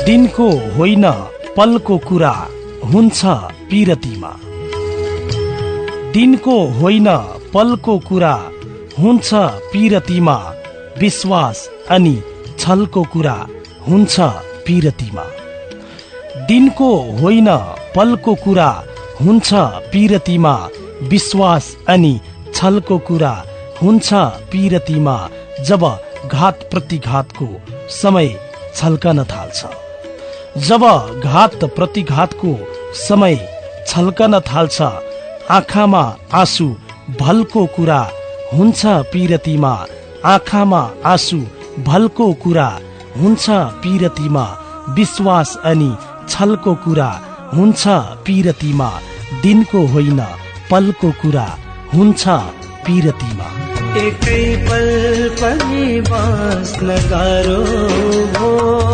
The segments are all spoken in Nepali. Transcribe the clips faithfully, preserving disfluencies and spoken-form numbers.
दिनको होइन पलको कुरा हुन्छ पिरतीमा। दिनको होइन पलको कुरा हुन्छ पिरतीमा, विश्वास अनि छलको कुरा हुन्छ पिरतीमा। दिनको होइन पलको कुरा हुन्छ पिरतीमा, विश्वास अनि छलको कुरा हुन्छ पिरतीमा। जब घात प्रतिघातको समय छल्कन थाल्छ, जब घात प्रतिघातको समय छल्कन थाल्छ, आँखामा आँसु भलको कुरा हुन्छ पिरतीमा, आँखामा आँसु भलको कुरा हुन्छ पिरतीमा, विश्वास अनि छलको कुरा हुन्छ पिरतीमा। दिनको होइन पलको कुरा हुन्छ पिरतीमा। एकै पल पनि बाँच्न गाह्रो हो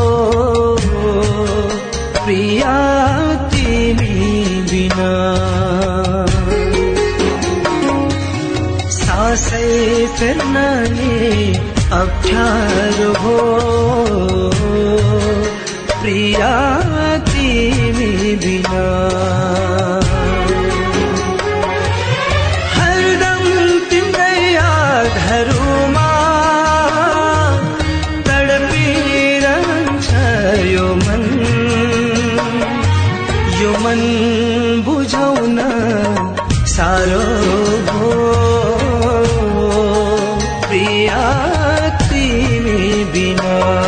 प्रिया तिमी बिना, सासै फेर्न नि अप्ठ्यारो हो प्रिया तिमी बिना। हरदम तिम्रै यादहरूमा तडपिरहन्छ यो मन, यो मन बुझाउन साह्रो हो प्रिया तिमी बिना।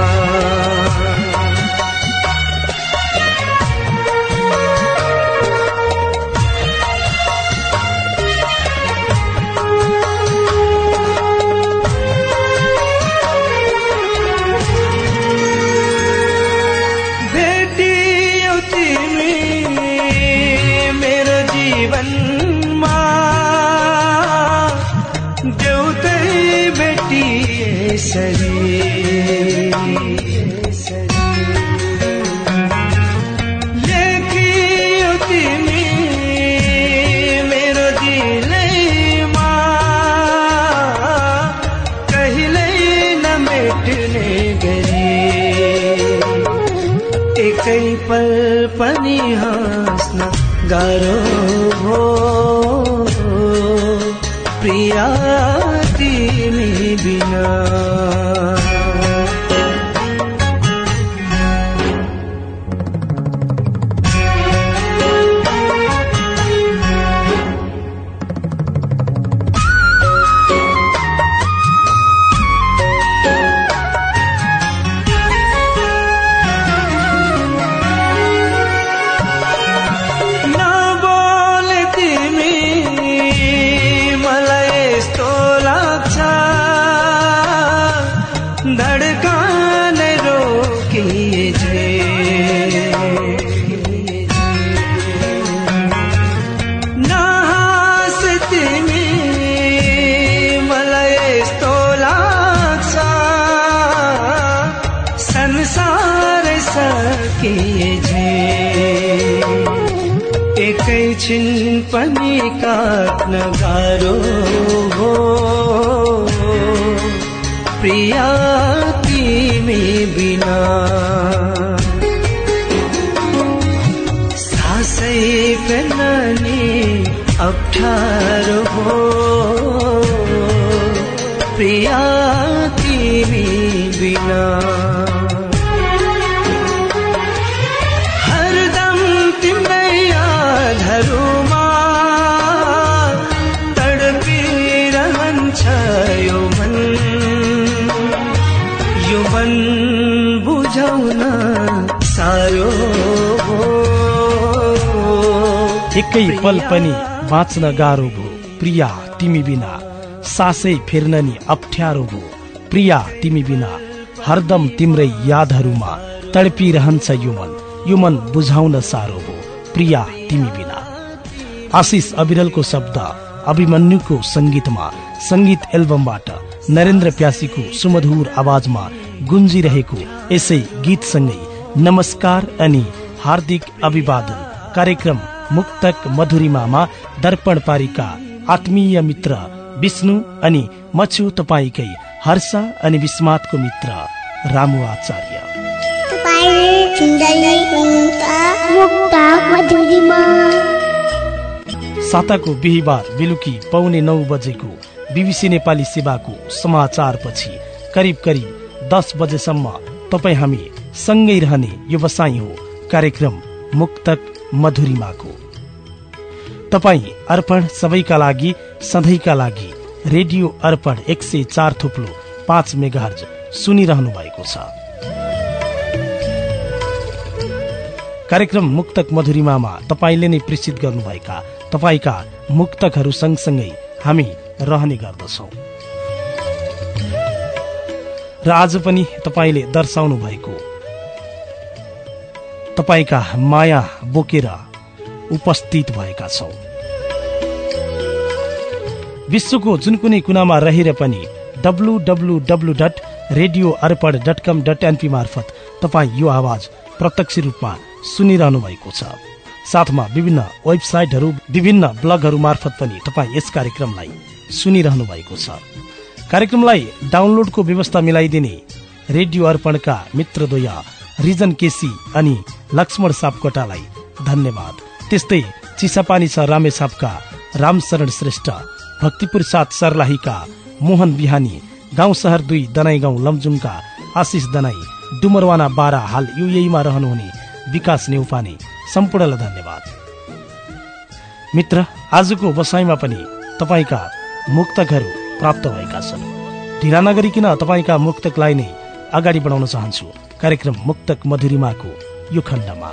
लेखियो तिमी मेरो दिलैमा, कहिल्यै नमेट्ने गरी, एकै पल पनि हाँस्न गाह्रो हो प्रिया तिमी बिना। एकैछिन पनि काट्न गाह्रो हो प्रिया तिमी बिना, सासै फेर्न नि अप्ठ्यारो हो प्रिया तिमी बिना। यादहरूमा तडपिरहन्छ यो मन, यो मन बुझाउन साह्रो हो। एकै पल पनि बाँच्न गाह्रो भो प्रिया तिमी बिना, सासै फेर्न नि अप्ठ्यारो भो प्रिया तिमी बिना। हरदम तिम्रै यादहरूमा तडपिरहन्छ यो मन, यो मन बुझाउन साह्रो हो प्रिया तिमी बिना। आशिष अविरलको शब्द, अभिमन्युको संगीतमा, संगीत एल्बमबाट नरेन्द्र प्यासीको सुमधुर आवाजमा गुन्जिरहेको यसै गीतसँगै नमस्कार अनि हार्दिक अभिवादन। कार्यक्रम मुक्तक मधुरिमामा दर्पण पारीका आत्मीय मित्र विष्णु अनि म छु तपाईकै हर्ष अनि विस्मातको मित्र रामु आचार्य। साताको बिहिबार बेलुकी पौने नौ बजेको बीबीसी नेपाली सेवाको समाचारपछि करिब करिब दस बजेसम्म तपाईँ हामी सँगै रहने यो बसाइ हो कार्यक्रम मुक्तक मधुरिमाको। तपाईँ अर्पण सबैका लागि सधैँका लागि रेडियो अर्पण एक सय चार थुप्लो पाँच मेगाहर्ज सुनिरहनु भएको छ। कार्यक्रम मुक्तक मधुरिमामा तपाईले नै प्रेषित गर्नुभएका तपाईका मुक्तकहरू सँगसँगै हामी रहने गर्दछौं र आज पनि तपाईले दर्शाउनु भएको तपाईका माया बोकेर उपस्थित भएका छौं। विश्वको जुन कुनै कुनामा रहेर पनि W W W dot radio Arpan dot com dot NP मार्फत तपाईँ यो आवाज प्रत्यक्ष रूपमा सुनिरहनु भएको छ। साथमा विभिन्न वेबसाइटहरू विभिन्न ब्लगहरू मार्फत पनि तपाईँ यस कार्यक्रमलाई सुनिरहनु भएको छ। कार्यक्रमलाई डाउनलोडको व्यवस्था मिलाइदिने रेडियो अर्पणका मित्रद्वय रिजन केसी अनि लक्ष्मण सापकोटालाई धन्यवाद। त्यस्तै चिसापानी छ रामेछापका रामशरण श्रेष्ठ, भक्तिपुर साथ सर्लाहीका मोहन बिहानी, गाउँ शहर दुई दनाई गाउँ लमजुङका आशिष दनाई, डुमरवाना बारा हाल युएईमा रहनुहुने विकास नेउपाने सम्पूर्णलाई धन्यवाद। मित्र, आजको बसाइमा पनि तपाईका मुक्तकहरू प्राप्त भएका छन्। ढिला नगरिकन तपाईका मुक्तकलाई नै अगाडि बढाउन चाहन्छु कार्यक्रम मुक्तक मधुरिमाको यो खण्डमा।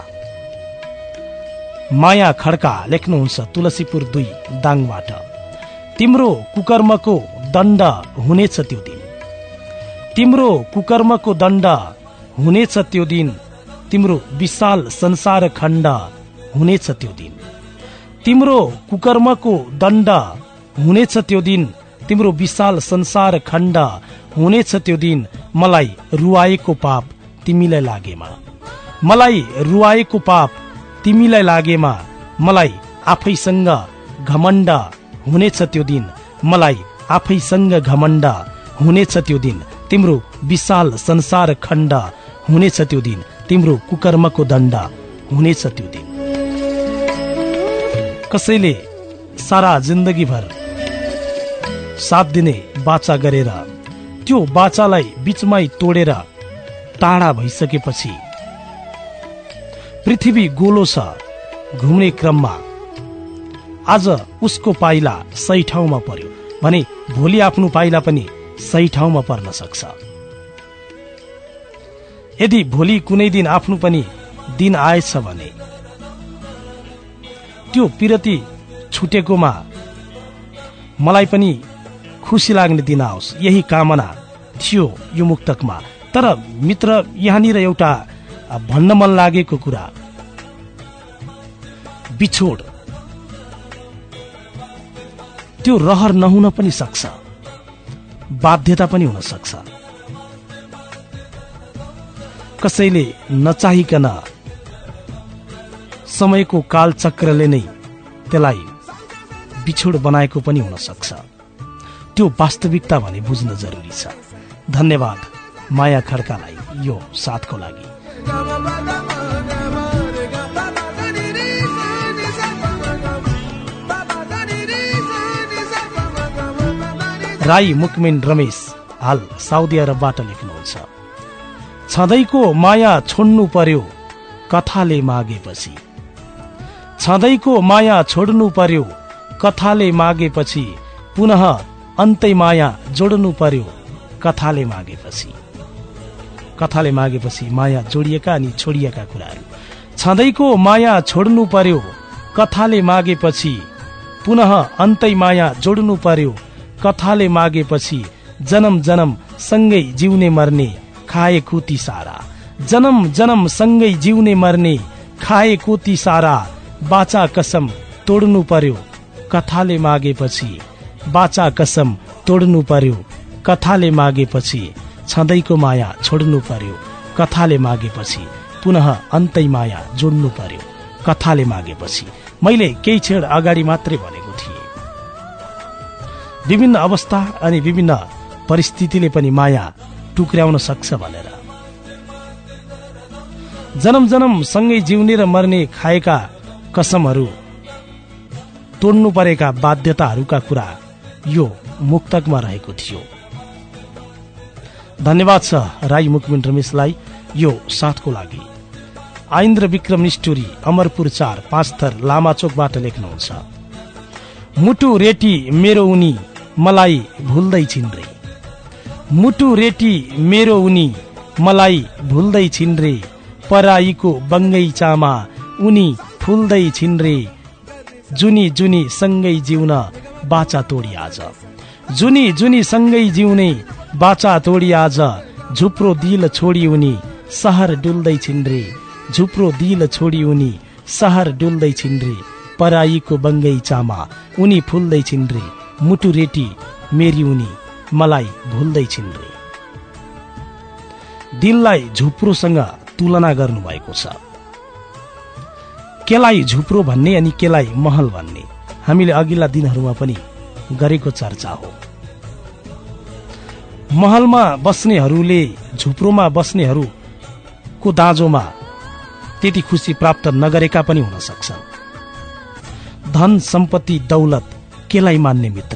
माया खड्का लेख्नुहुन्छ तुलसीपुर दुई दाङबाट। तिम्रो कुकर्मको दण्ड हुनेछ त्यो दिन, तिम्रो कुकर्मको दण्ड हुनेछ त्यो दिन, तिम्रो विशाल संसार खण्ड हुनेछ त्यो दिन, तिम्रो कुकर्मको दण्ड हुनेछ त्यो दिन, तिम्रो विशाल संसार खण्ड हुनेछ त्यो दिन। मलाई रुवाएको पाप तिमीलाई लागेमा, मलाई रुवाएको पाप तिमीलाई लागेमा, मलाई आफैसँग घमण्ड हुनेछ त्यो दिन, मलाई आफैसँग घमण्ड हुनेछ त्यो दिन, तिम्रो विशाल संसार खण्ड हुनेछ त्यो दिन, तिम्रो कुकर्मको दण्ड हुनेछ त्यो दिन। कसैले सारा जिन्दगी भर साथ दिने बाचा गरेर त्यो बाचालाई बीचमै तोडेर टाढा भइसकेपछि पृथ्वी गोलो छ घुम्ने क्रममा आज उसको पाइला सही ठाउँमा पर्यो भने भोलि आफ्नो पाइला पनि सही ठाउँमा पर्न सक्छ। यदि भोलि कुनै दिन आफ्नो पनि दिन आएछ भने त्यो पिरती छुटेकोमा मलाई पनि खुसी लाग्ने दिन आओस्, यही कामना थियो यो मुक्तकमा। तर मित्र, यहाँनिर एउटा भन्न मन लागेको कुरा, बिछोड त्यो रहर नहुन पनि सक्छ, बाध्यता पनि हुन सक्छ। कसैले नचाहिकन समयको कालचक्रले नै त्यसलाई बिछोड बनाएको पनि हुन सक्छ। त्यो वास्तविकता भने बुझ्न जरुरी छ। धन्यवाद माया खड्कालाई यो साथको लागि। राई मुकमिन रमेश हाल साउदी अरबबाट लेख्नुहुन्छ, छँदैको माया छोड्नु पर्यो कथाले मागेपछि, छँदैको माया छोड्नु पर्यो कथाले मागेपछि, पुनः अन्तै माया जोड्नु पर्यो कथाले मागेपछि। कथाले मागेपछि माया जोडिएका अनि छोडिएका कुराहरू। छँदैको माया छोड्नु पर्यो कथाले मागेपछि, पुनः अन्तै माया जोड्नु पर्यो कथाले मागेपछि, जन्म जन्म सँगै जिउने मर्ने खाए कोती सारा, जन्म जन्म सँगै जिउने मर्ने खाए कोती सारा, बाचा कसम तोड्नु पर्यो कथाले मागेपछि, बाचा कसम तोड्नु पर्यो कथाले मागेपछि, छँदैको माया छोड्नु पर्यो कथाले मागेपछि, पुनः अन्तै माया जोड्नु पर्यो कथाले मागेपछि। मैले केही क्षण अगाडि मात्रै भनेको थिएँ, विभिन्न अवस्था अनि विभिन्न परिस्थितिले पनि माया टुक्र्याउन सक्छ भनेर। जन्म जन्म सँगै जिउने र मर्ने खाएका कसमहरू, तोड्नु परेका बाध्यताहरूका कुरा यो मुक्तकमा रहेको थियो। धन्यवाद छ राई मुकमिन रमेशलाई यो साथको लागि। आइन्द्र विक्रम निष्ठुरी अमरपुर चार पाँच थर लामाचोकबाट लेख्नुहुन्छ, मुटु रेटी मेरो उनी मलाई भुल्दै छिन् रे, मुटु रेटी मेरो उनी मलाई भुल्दै छिन् रे, पराईको बङ्गैचामा उनी फुल्दै छिन् रे, जुनी जुनी सँगै जिउन बाचा तोडी आज, जुनी जुनी सँगै जिउने बाचा तोडी आज, झुप्रो दिल छोडी उनी सहर डुल्दै छिन् रे, झुप्रो दिल छोडी उनी सहर डुल्दै छिन् रे, पराईको बङ्गैचामा उनी फुल्दै छिन् रे, मुटु रेटी मेरी उनी मलाई भुल्दै छिन् रे। दिललाई झुप्रोसँग तुलना गर्नु भएको छ। केलाई झुप्रो भन्ने अनि केलाई महल भन्ने हामीले अघिल्ला दिनहरूमा पनि गरेको चर्चा हो। महलमा बस्नेहरूले झुप्रोमा बस्नेहरूको दाँजोमा त्यति खुसी प्राप्त नगरेका पनि हुन सक्छन्। धन सम्पत्ति दौलत केलाई मान्ने मित्र,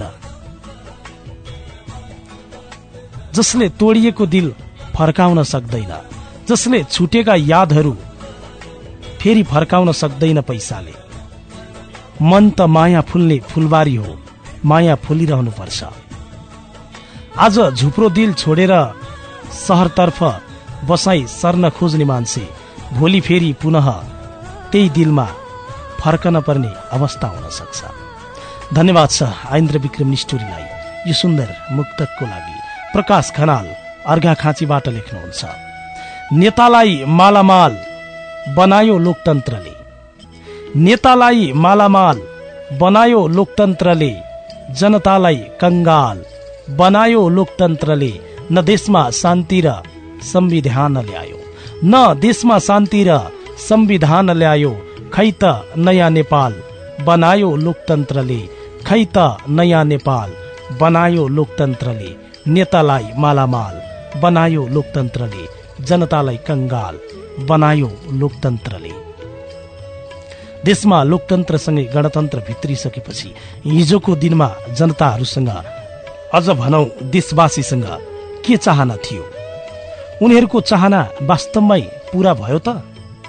जसले तोडिएको दिल फर्काउन सक्दैन, जसले छुटेका यादहरू फेरि फर्काउन सक्दैन पैसाले। मन त माया फुल्ने फुलबारी हो, माया फुलिरहनु पर्छ। आज झुप्रो दिल छोडेर सहरतर्फ बसाई सर्न खोज्ने मान्छे भोलि फेरि पुनः त्यही दिलमा फर्कन पर्ने अवस्था हुन सक्छ। धन्यवाद छ आइन्द्र विक्रम निष्ठुरीलाई यो सुन्दर मुक्तकको लागि। प्रकाश खनाल अर्घाखाँचीबाट लेख्नुहुन्छ, नेतालाई मालामाल बनायो लोकतन्त्रले, नेतालाई मालामाल बनायो लोकतन्त्रले, जनतालाई कंगाल बनायो लोकतन्त्रले, न देशमा शान्ति र संविधान ल्यायो, न देशमा शान्ति र संविधान ल्यायो, खै त नयाँ नेपाल बनायो लोकतन्त्रले, खै त नयाँ नेपाल बनायो लोकतन्त्रले, नेतालाई मालामाल बनायो लोकतन्त्रले, जनतालाई कंगाल बनायो लोकतन्त्रले। देशमा लोकतन्त्रसँगै गणतन्त्र भित्रिसकेपछि हिजोको दिनमा जनताहरूसँग, अझ भनौं देशवासीसँग के चाहना थियो? उनीहरूको चाहना वास्तवमै पूरा भयो त?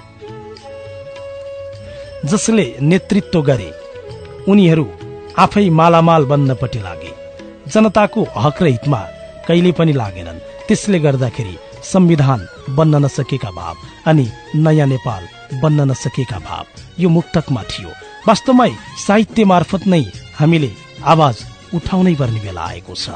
जसले नेतृत्व गरे उनीहरू आफै मालामाल बन्नपट्टि लागे, जनताको हक र हितमा कहिले पनि लागेनन्। त्यसले गर्दाखेरि संविधान बन्न नसकेका भाव अनि नयाँ नेपाल बन्न नसकेका भाव यो मुक्तकमा थियो। वास्तवमै साहित्य मार्फत नै हामीले आवाज उठाउनै पर्ने बेला आएको छ।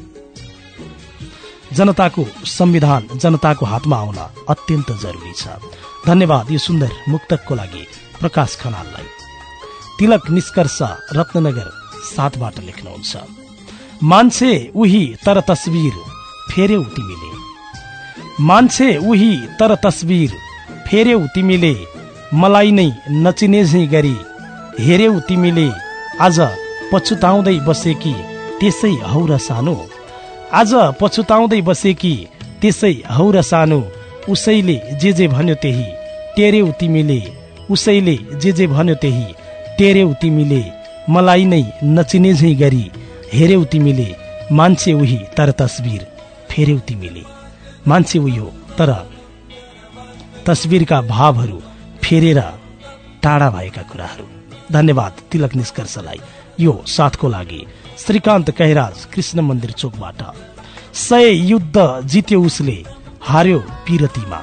जनताको संविधान जनताको हातमा आउन अत्यन्त जरुरी छ। धन्यवाद यो सुन्दर मुक्तकको लागि प्रकाश खनाललाई। तिलक निष्कर्ष रत्ननगर सातबाट लेख्नुहुन्छ, मान्छे उही तर तस्बिर फेर्यौ तिमीले, मान्छे उही तर तस्बिर फेर्यौ तिमीले, मलाई नै नचिने झै गरी हेर्यौ तिमीले, आज पछुताउँदै बसेकी त्यसै हौ र सानो, आज पछुताउँदै बसेकी त्यसै हौ र सानो, उसैले जे जे भन्यो त्यही टेर्यौ तिमीले, उसैले जे जे भन्यो त्यही टेर्यौ तिमीले, मलाई नै नचिने झै गरी हेर्यौ तिमीले, मान्छे उही तर तस्बिर फेर्यौ तिमीले। मान्छे उही हो तर तस्बिरका भावहरू फेरेर टाढा भएका कुराहरू। धन्यवाद तिलक निष्कर्षलाई यो साथको लागि। श्रीकान्त कैराज कृष्ण मन्दिर चोकबाट, सय युद्ध जित्यो उसले हार्यो पिरतीमा,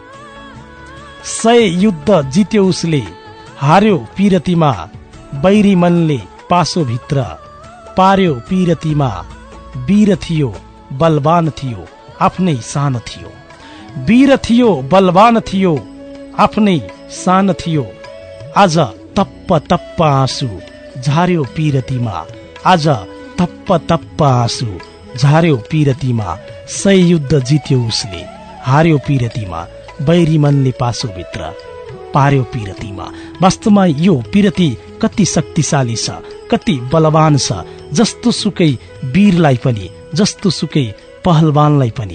सय युद्ध जित्यो उसले हार्यो पिरतीमा, बैरी मनले पासो भित्र पार्यो पिरतीमा, वीर थियो बलवान थियो आफ्नै सान थियो, वीर थियो बलवान थियो आफ्नै सान थियो, आज तप्प तप्प आँसु झार्यो पिरतीमा, आज तप्प तप्प आँसु झार्यो पिरतीमा, सय युद्ध जित्यो उसले हार्यो पिरतीमा, बैरी मनले पासो भित्र पार्यो पिरतीमा। वास्तवमा यो पिरती कति शक्तिशाली छ, कति बलवान छ। जस्तो सुकै वीरलाई पनि, जस्तो सुकै पहलवानलाई पनि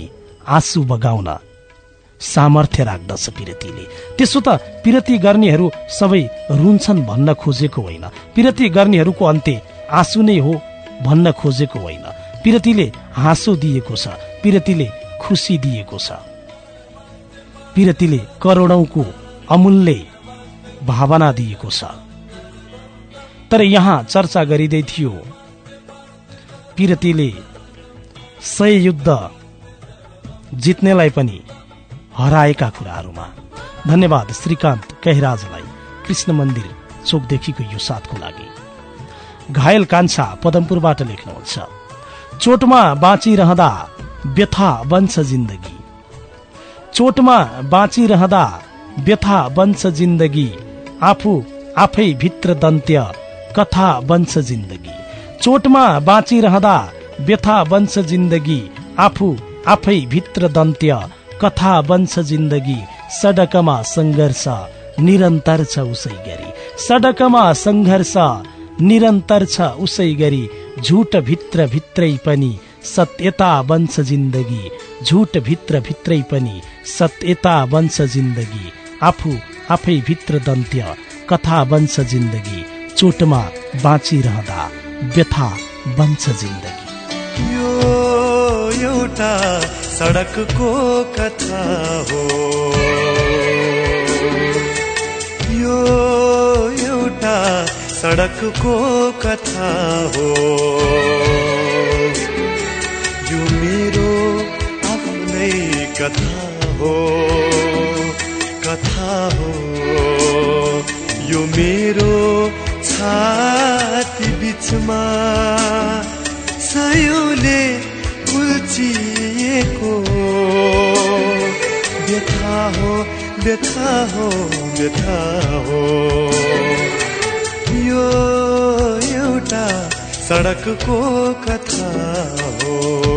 आँसु बगाउन सामर्थ्य राख्दछ पिरतीले। त्यसो त पिरती गर्नेहरू सबै रुन्छन् भन्न खोजेको होइन, पिरती गर्नेहरूको अन्त्य आँसु नै हो भन्न खोजेको होइन। पिरतीले हाँसो दिएको छ, पिरतीले खुसी दिएको छ, पिरतीले करोडौंको अमूल्य भावना दिएको छ। तर यहाँ चर्चा गरिँदै थियो पिरतीले सय युद्ध जित्नेलाई पनि हराएका कुराहरूमा। धन्यवाद श्रीकान्त कैराजलाई कृष्ण मन्दिर चोकदेखिको यो साथको लागि। घायल कान्छा पदमपुरबाट लेख्नुहुन्छ, चोटमा बाँचिरहँदा व्यथा बन्छ जिन्दगी, चोटमा बाँचिरहँदा व्यथा बन्छ जिन्दगी, आफू आफै भित्र दन्त्य कथा बन्छ जिन्दगी। चोटमा बाँचिरहँदा व्यथा बन्छ जिन्दगी, आफू आफै भित्र दन्त्य कथा बन्छ जिन्दगी। सडकमा सङ्घर्ष निरन्तर छ उसै गरी, सडकमा सङ्घर्ष निरन्तर छ उसै गरी, झुट भित्र भित्रै पनि सत्यता बन्छ जिन्दगी, झुट भित्र भित्रै पनि सत्यता बन्छ जिन्दगी, आफू आफै भित्र दन्त्य कथा बन्छ जिन्दगी। चोटमा बाँचिरहँदा व्यथा बन्छ जिन्दगी। यो एउटा सडकको कथा हो, यो एउटा सडकको कथा हो, यो मेरो आफ्नै कथा हो, कथा हो, यो मेरो छाती बिचमा सयौंले उल्चिएको व्यथा हो, व्यथा हो, व्यथा हो, यो एउटा सडकको कथा हो।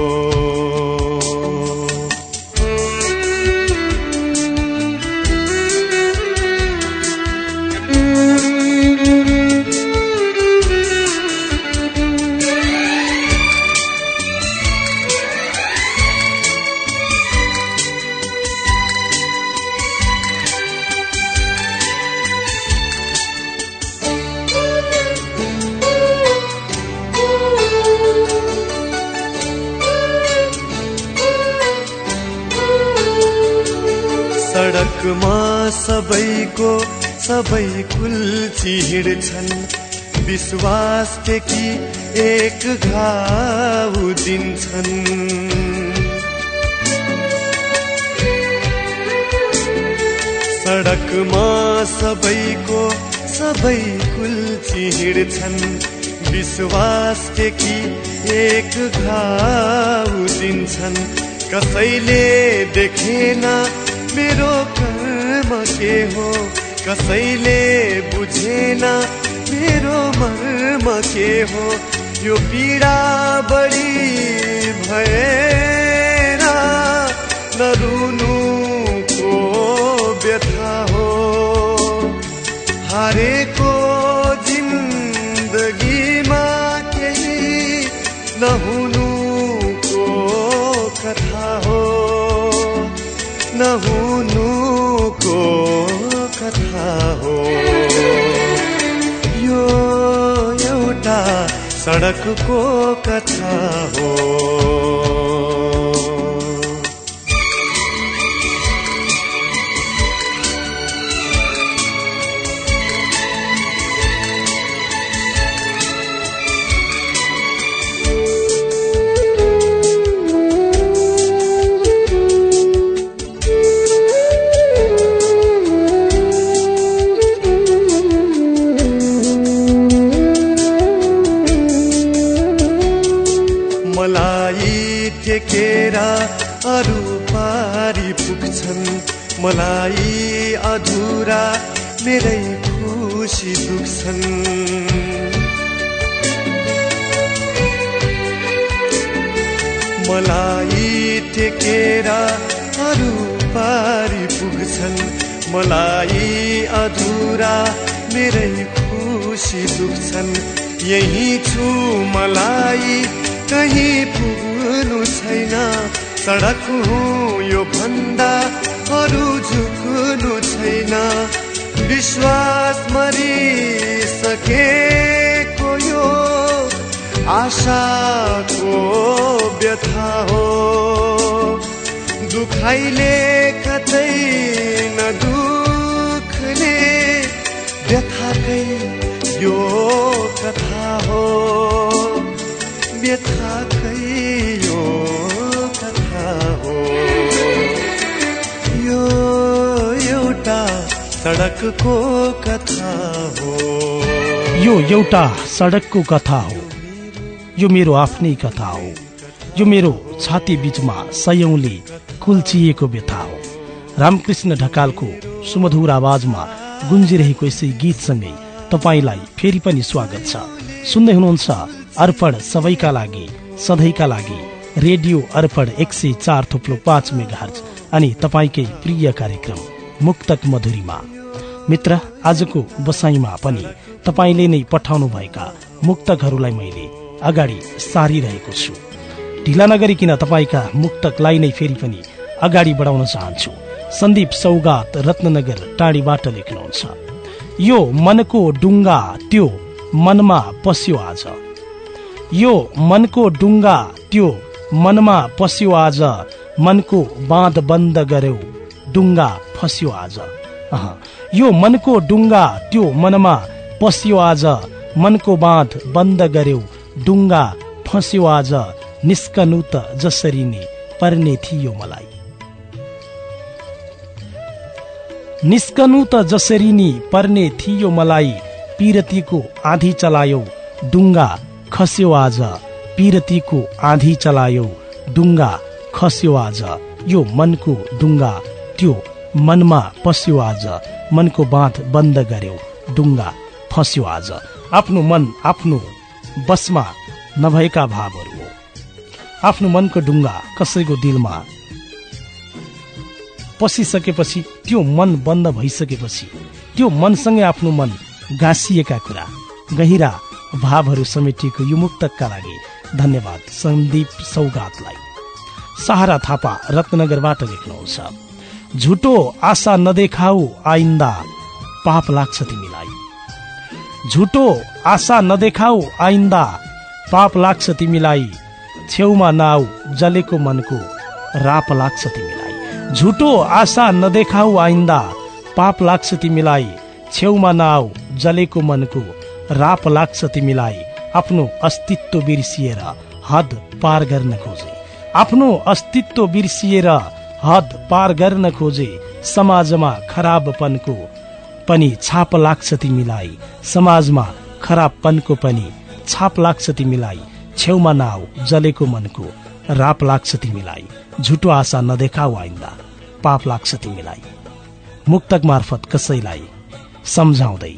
सडकमा सबैको सबै कुल्ची हिँड्छन्, विश्वास टेकी एक घाउ दिन्छन्। सडकमा सबैको सबै कुल्ची हिँड्छन्, विश्वास टेकी एक घाउ दिन्छन्। कसैले देखेन मेरो कर्म के हो, कसैले बुझेन मेरो मर्म के हो, यो पीडा बढी भएर नरुनुको व्यथा हो, हारेको जिन्दगीमा केही नहुनुको कथा हो, नहुनुको कथा हो, यो एउटा सडकको कथा हो। टेकेरा अरू पारी पुग्छन्, मलाई अधुरा मेरै खुसी दुख्छन्। मलाई टेकेरा अरू पारी पुग्छन्, मलाई अधुरा मेरै खुसी दुख्छन्। यही छु मलाई कहीँ पुग्नु छैन, सडक हुँ यो भन्दा अरू झुक्नु छैन, विश्वास मरिसकेको यो आशाको व्यथा हो, दुखाइले कतै न दुखले व्यथाकै यो कथा हो, व्यथाकै यो कथा हो। यो एउटा सडकको कथा हो, यो एउटा सडकको कथा हो, यो मेरो आफ्नै कथा हो, यो मेरो छाती बीचमा सयौंले कुल्चिएको व्यथा हो। रामकृष्ण ढकालको सुमधुर आवाजमा गुन्जिरहेको यसै गीतसँगै तपाईलाई फेरि पनि स्वागत छ। सुन्दै हुनुहुन्छ अर्पण सबैका लागि सधैँका लागि रेडियो अर्पण एक सय चार थुप्लो पाँच मेगाहर्ज अनि तपाईकै प्रिय कार्यक्रम मुक्तक मधुरीमा। मित्र, आजको बसाइमा पनि तपाईले नै पठाउनु भएका मुक्तकहरूलाई मैले अगाडि सारिरहेको छु। ढिला नगरिकन तपाईँका मुक्तकलाई नै फेरि पनि अगाडि बढाउन चाहन्छु। सन्दीप सौगात रत्ननगर टाढीबाट लेख्नुहुन्छ, यो मनको डुङ्गा त्यो मनमा पस्यो आज, यो मनको डुङ्गा त्यो मनमा पस्यो आज, मनको बाँध बन्द गर्यो डुङ्गा फस्यो आज। अह, यो मनको डुङ्गा त्यो मनमा पस्यो आज, मनको बाँध बन्द गर्यो डुङ्गा फस्यो आज, निस्कनु त जसरी नै पर्ने थियो मलाई, निस्कनु त जसरी नि पर्ने थियो मलाई, पिरतीको आँधी चलायो डुङ्गा खस्यो आज, पिरतीको आँधी चलायो डुङ्गा खस्यो आज, यो मनको डुङ्गा त्यो मनमा पस्यो आज, मनको बाँध बन्द गर्यो डुङ्गा फस्यो आज। आफ्नो मन आफ्नो बसमा नभएका भावहरू हो। आफ्नो मनको डुङ्गा कसैको दिलमा पसिसकेपछि, त्यो मन बन्द भइसकेपछि, त्यो मनसँगै आफ्नो मन गाँसिएका कुरा गहिरा भावहरू समेटिएको यो मुक्तकका लागि धन्यवाद सन्दीप सौगातलाई। सहारा थापा रत्नगरबाट लेख्नुहुन्छ, झुटो आशा नदेखाऊ आइन्दा पाप लाग्छ तिमीलाई, झुटो आशा नदेखाऊ आइन्दा पाप लाग्छ तिमीलाई, छेउमा नआऊ जलेको मनको राप लाग्छ तिमीलाई, झुटो आशा नदेखाऊ आइन्दा पाप लाग्छ तिमीलाई, छेउमा नआऊ जलेको मनको राप लाग्छ तिमीलाई। आफ्नो अस्तित्व बिर्सिएर हद पार गर्न खोजे, आफ्नो अस्तित्व बिर्सिएर हद पार गर्न खोजे, समाजमा खराबपनको पनि छाप लाग्छ तिमीलाई, समाजमा खराबपनको पनि छाप लाग्छ तिमीलाई, छेउमा नआऊ जलेको मनको राप लाग्छ तिमीलाई, झुटो आशा नदेखाऊ आइन्दा पाप लाग्छ तिमीलाई। मुक्तक मार्फत कसैलाई सम्झाउँदै,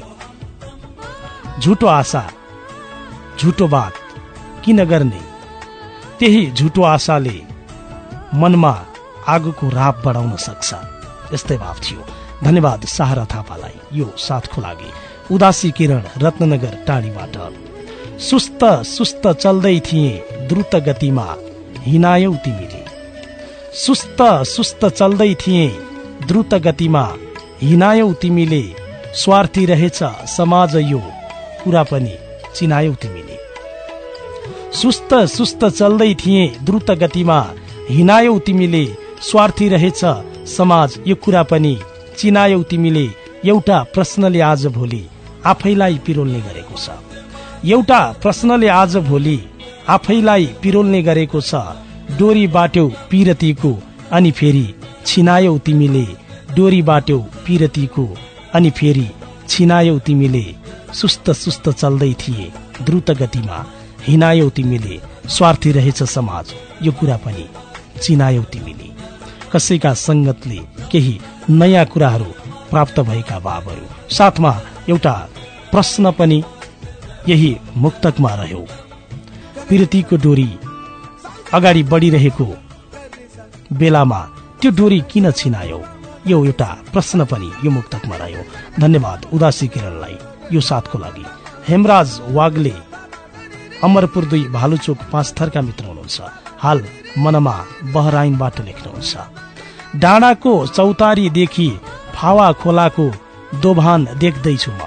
झुटो आशा झुटो बात किन गर्ने, त्यही झुटो आशाले मनमा आगोको राप बढाउन सक्छ। यस्तै भाव थियो। धन्यवाद सहारा थापालाई यो साथको लागि। उदासी किरण रत्ननगर टाढीबाट, सुस्त सुस्त चल्दै थिए द्रुत गतिमा हिँडायौ तिमीले, सुस्त सुस्त चल्दै थिए द्रुत गतिमा हिँडायौ तिमीले, स्वार्थी रहेछ समाज यो कुरा पनि चिनायौ तिमीले, सुस्त सुस्त चल्दै थिए द्रुत गतिमा हिँडायौ तिमीले, स्वार्थी रहेछ समाज यो कुरा पनि चिनायौ तिमीले। एउटा प्रश्नले आज भोलि आफैलाई पिरोल्ने गरेको छ, एउटा प्रश्नले आज भोलि आफैलाई पिरोल्ने गरेको छ, डोरी बाट्यौ पिरतीको अनि फेरि छिनायौ तिमीले, डोरी बाट्यौ पिरतीको अनि फेरि छिनायौ तिमीले, सुस्त सुस्त चल्दै थिए द्रुत गतिमा हिँडायौ तिमीले, स्वार्थी रहेछ समाज यो कुरा पनि चिनायौ तिमीले। कसैका संगतले केही नयाँ कुराहरू प्राप्त भएका भावहरू, साथमा एउटा प्रश्न पनि यही मुक्तकमा रह्यो। पिरतीको डोरी अगाडि बढिरहेको बेलामा त्यो डोरी किन छिनायो, यो एउटा प्रश्न पनि यो मुक्तकमा रह्यो। धन्यवाद उदासी किरणलाई यो साथको लागि। हेमराज वाग्ले अमरपुर दुई भालुचोक पाँच थरका मित्र हुनुहुन्छ। हाल मनमा बहराइनबाट लेख्नुहुन्छ। डाँडाको चौतारीदेखि फावा खोलाको दोभान देख्दैछु म।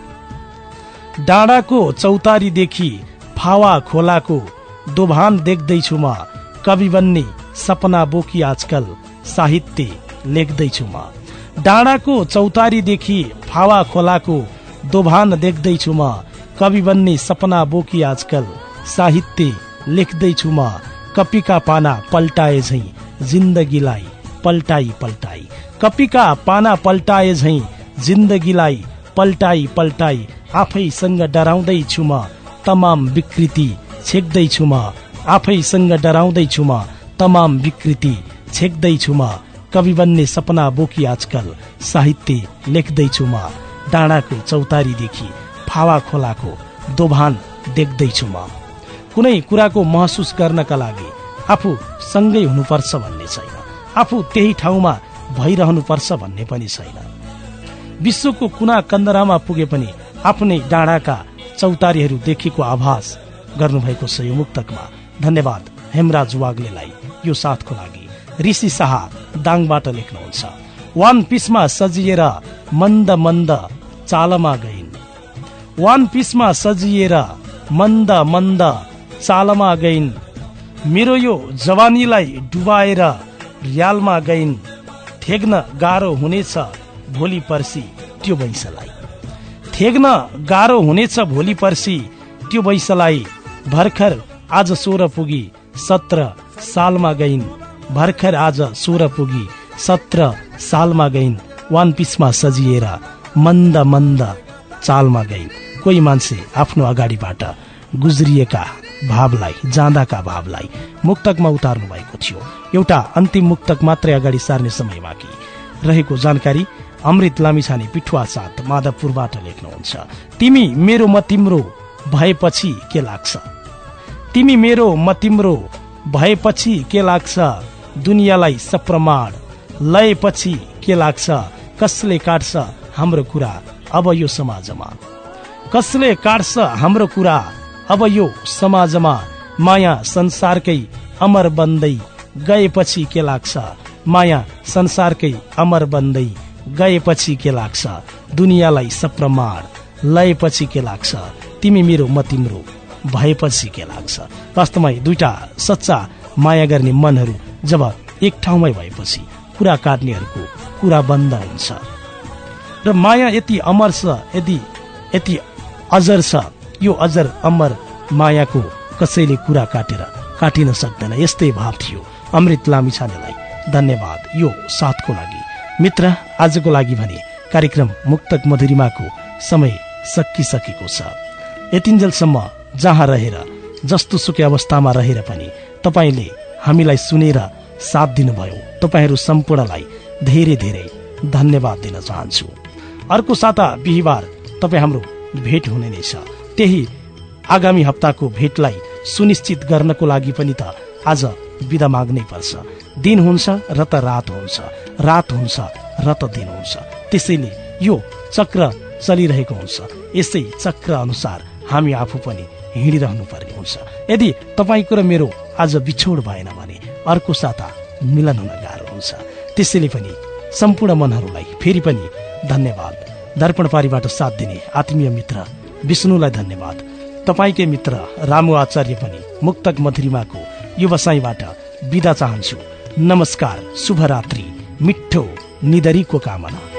डाँडाको चौतारीदेखि फावा खोलाको दोभान देख्दैछु म। कवि बन्ने सपना बोकी आजकल साहित्य लेख्दैछु म। डाँडाको चौतारीदेखि फावा खोलाको दोभान देख्दैछु म। कवि बन्ने सपना बोकी आजकल साहित्य लेख्दैछु म। कपीका पाना पल्टाए झैं जिन्दगीलाई पल्टाई पल्टाई। कपीका पाना पल्टाए झैं जिन्दगीलाई पल्टाई पल्टाई। आफैसँग डराउँदैछु म तमाम विकृति छेक्दैछु म। आफैसँग डराउँदैछु म तमाम विकृति छेक्दैछु म। कवि बन्ने सपना बोकी आजकल साहित्य लेख्दैछु म। डाँडाको चौतारीदेखि फावा खोलाको दोभान देख्दैछु म। कुनै कुराको महसुस गर्नका लागि आफू सँगै हुनुपर्छ भन्ने छैन, आफू त्यही ठाउँमा भइरहनुपर्छ भन्ने पनि छैन। विश्वको कुना कन्दरामा पुगे पनि आफ्नै डाँडाका चौतारीहरू देखेको आभास गर्नुभएको छ यो मुक्तकमा। धन्यवाद हेमराज वाग्लेलाई यो साथको लागि। ऋषि शाह दाङबाट लेख्नुहुन्छ, वान पिसमा सजिएर मन्द मन्द चालमा गइन्। वान पिसमा सजिएर मन्द मन्द चालमा गइन्। मेरो यो जवानीलाई डुबाएर रियालमा गइन्। थेग्न गाह्रो हुनेछ भोलि पर्सि त्यो वैंशलाई। थेग्न गाह्रो हुनेछ भोलि पर्सि त्यो वैंशलाई। भर्खर आज सोह्र पुगी सत्र सालमा गइन्। भर्खर आज सोह्र पुगी सत्र सालमा गइन्। वान पिसमा सजिएर मन्द मन्द चालमा गइन्। कोही मान्छे आफ्नो अगाडिबाट गुज्रिएका भावलाई, जाँदाका भावलाई मुक्तकमा उतार्नु भएको थियो। एउटा अन्तिम मुक्तक मात्रै अगाडि सार्ने समय बाँकी रहेको जानकारी अमृत लामिछाने पिठुवा साथ माधवपुरबाट लेख्नुहुन्छ, तिमी मेरो म तिम्रो भएपछि के लाग्छ। तिमी मेरो म तिम्रो भएपछि के लाग्छ। दुनियाँलाई सप्रमाण लएपछि के लाग्छ। कसले काट्छ हाम्रो कुरा अब यो समाजमा। कसले काट्छ हाम्रो कुरा अब यो समाजमा। माया संसारकै अमर बन्दै गएपछि के लाग्छ। माया संसारकै अमर बन्दै गएपछि के लाग्छ। दुनियाँलाई सप्रमाण लएपछि के लाग्छ। तिमी मेरो म तिम्रो भएपछि के लाग्छ। वास्तवमा दुईटा सच्चा माया गर्ने मनहरू जब एक ठाउँमै भएपछि कुरा काट्नेहरूको कुरा बन्द हुन्छ र माया यति अमर छ, यदि यति अजर छ। यो अजर अमर मायाको कसैले कुरा काटेर काटिन सक्दैन। यस्तै भाव थियो अमृत लामिछानेलाई। धन्यवाद यो साथको लागि। मित्र, आजको लागि भने कार्यक्रम मुक्तक मधुरिमाको समय सकिसकेको छ। यतिन्जेलसम्म जहाँ रहेर जस्तो सुकै अवस्थामा रहेर पनि तपाईले हामीलाई सुनेर साथ दिनुभयो। तपाईहरू सम्पूर्णलाई धेरै धेरै धन्यवाद दिन चाहन्छु। अर्को साता बिहिबार तपाईँ हाम्रो भेट हुने नै छ। त्यही आगामी हप्ताको भेटलाई सुनिश्चित गर्नको लागि पनि त आज बिदा माग्नै पर्छ। दिन हुन्छ र त रात हुन्छ, रात हुन्छ र त दिन हुन्छ। त्यसैले यो चक्र चलिरहेको हुन्छ। यसै चक्र अनुसार हामी आफू पनि हिँडिरहनु पर्ने हुन्छ। यदि तपाईँको र मेरो आज बिछोड भएन भने अर्को साता मिलन हुन गाह्रो हुन्छ। त्यसैले पनि सम्पूर्ण मनहरूलाई फेरि पनि धन्यवाद। दर्पण पारीबाट साथ दिने आत्मीय मित्र विष्णुलाई धन्यवाद। तपाईँकै मित्र रामु आचार्य पनि मुक्तक मधुरिमाको व्यवसायबाट बिदा चाहन्छु। नमस्कार, शुभरात्रि, मिठो निदरीको कामना।